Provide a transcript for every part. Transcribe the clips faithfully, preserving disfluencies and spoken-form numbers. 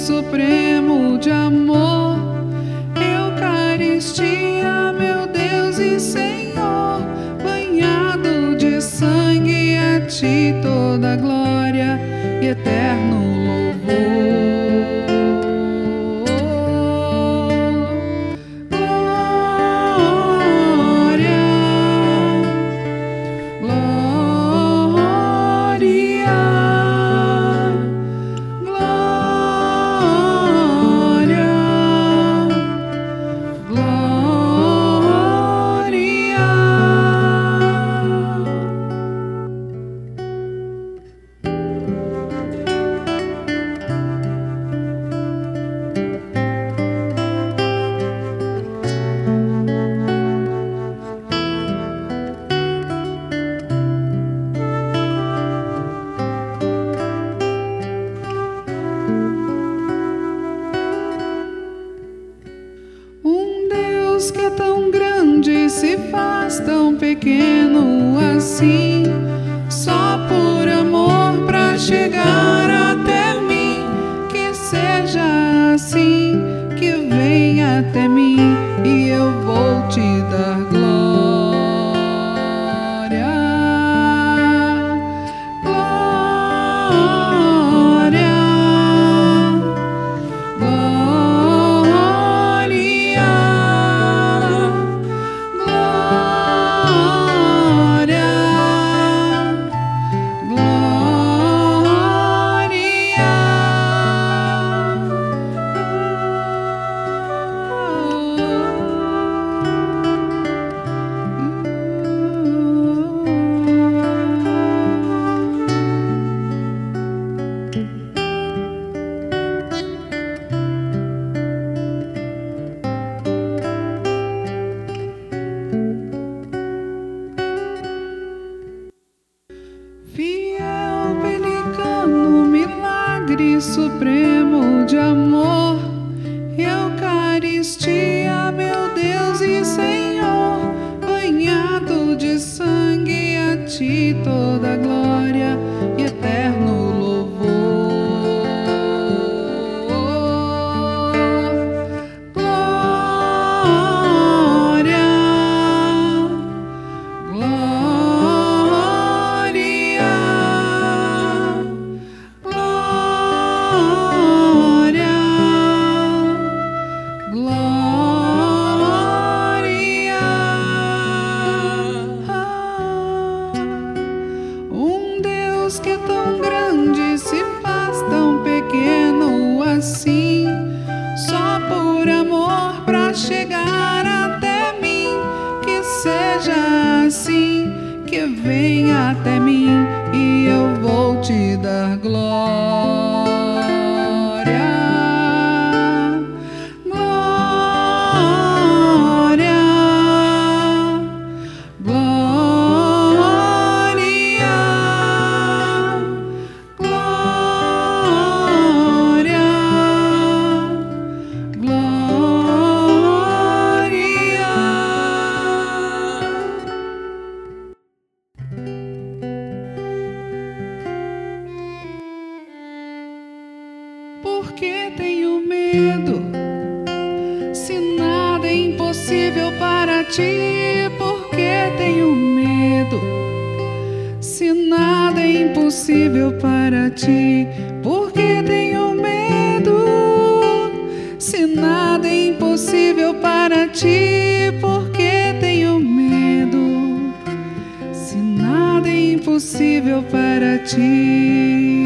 supremo de amor, Eucaristia, meu Deus e Senhor, banhado de sangue, a ti toda glória e eterno louvor. Que é tão grande se faz tão pequeno assim, só por amor pra chegar até mim. Que seja assim, que venha até mim e eu vou te dar glória. Fiel pelicano, milagre supremo de amor, Eucaristia, meu Deus e Senhor, banhado de sangue, a ti toda glória e eterno louvor. Que é tão grande se faz tão pequeno assim, só por amor pra chegar até mim. Que seja assim, que venha até mim e eu vou te dar glória. Porque tenho medo, se nada é impossível para ti? Porque tenho medo, se nada é impossível para ti? Porque tenho medo, se nada é impossível para ti? Porque tenho medo, se nada é impossível para ti?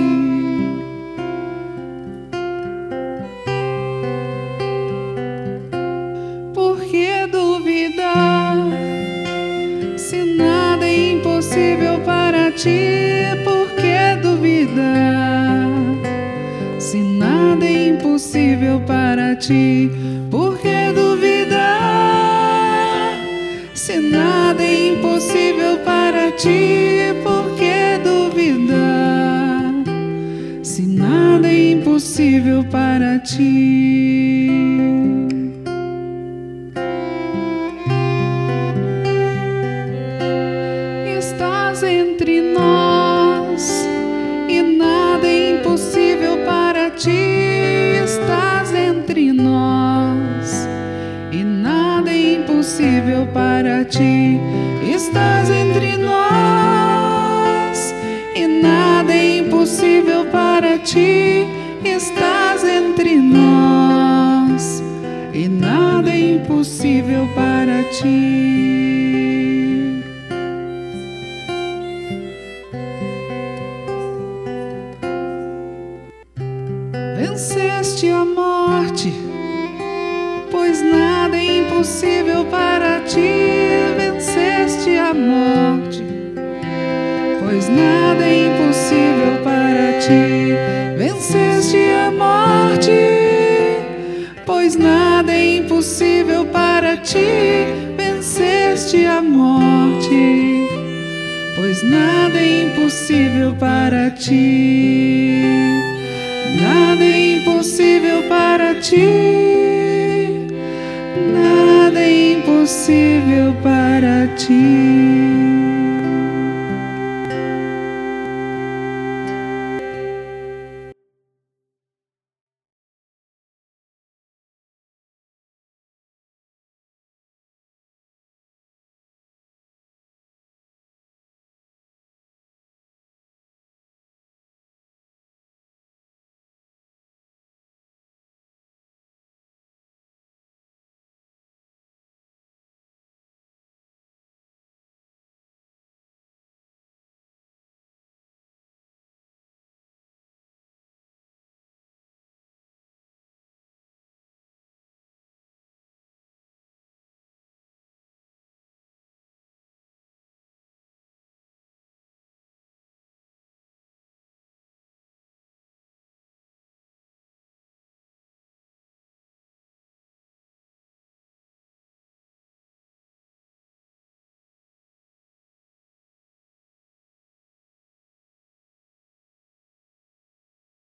Se nada é impossível para ti, por que duvidar? Se nada é impossível para ti, por que duvidar? Se nada é impossível para ti, por que duvidar? Se nada é impossível para ti. Entre nós e nada é impossível para ti. ti, estás entre nós e nada é impossível para ti. Venceste a morte, pois nada é impossível para ti. Venceste a morte, pois nada é impossível para ti. Venceste a morte, pois nada é impossível para ti. Venceste a morte, pois nada é impossível para ti. Nada é impossível para ti. Nada é impossível para ti.